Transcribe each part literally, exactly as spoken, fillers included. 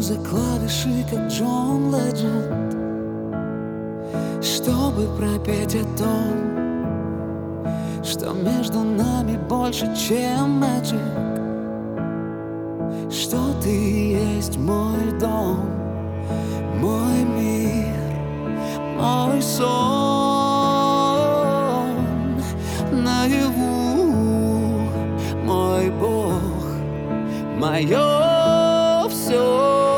за клавиши, как Джон Ледженд, чтобы пропеть о том, что между нами больше, чем мэджик, что ты есть мой дом, мой мир, мой сон наяву, мой Бог, мое все.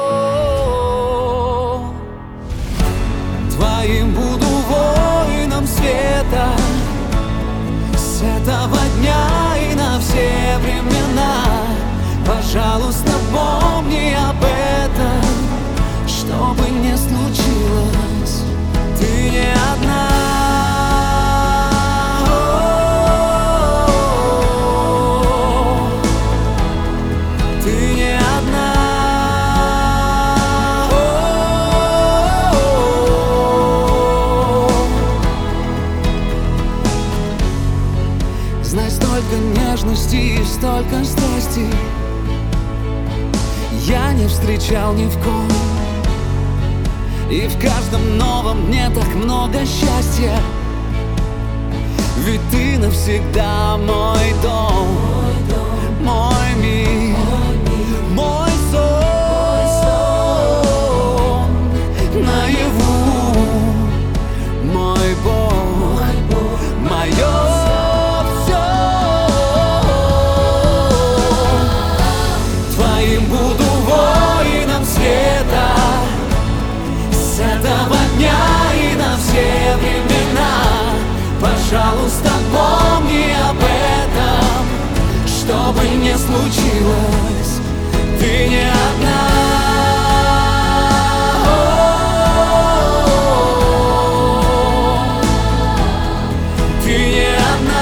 Твоим буду воином света с этого дня и на все времена. Пожалуйста, помни об этом, что бы ни случилось, ты не одна. Ты не одна. Знай, столько нежности и столько страсти я не встречал ни в ком. И в каждом новом дне так много счастья, ведь ты навсегда мой дом, мой мир, мой сон наяву, мой Бог, мое все. Твоим буду воином света с этого дня и на все времена. Пожалуйста, помни об этом, что бы ни случилось, ты не одна. Ты не одна.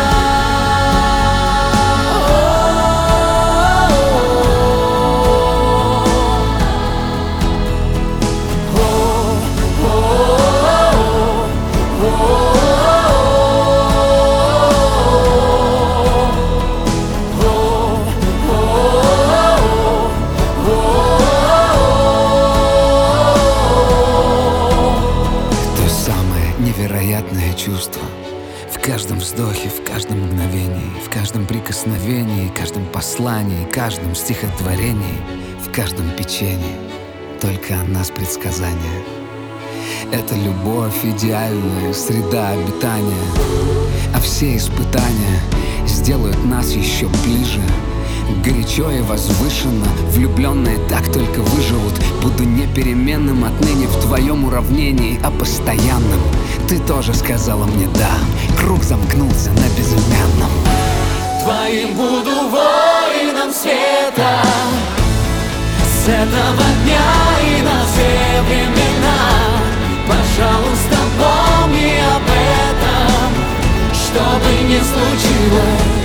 Невероятное чувство в каждом вздохе, в каждом мгновении, в каждом прикосновении, каждом послании, каждом стихотворении, в каждом печенье. Только о нас предсказания. Это любовь, идеальная среда обитания, а все испытания сделают нас еще ближе. Горячо и возвышенно, влюбленные так только выживут. Буду непеременным отныне в твоем уравнении, а постоянным. Ты тоже сказала мне да, круг замкнулся на безымянном. Твоим буду воином света с этого дня и на все времена. Пожалуйста, помни об этом, что бы ни случилось.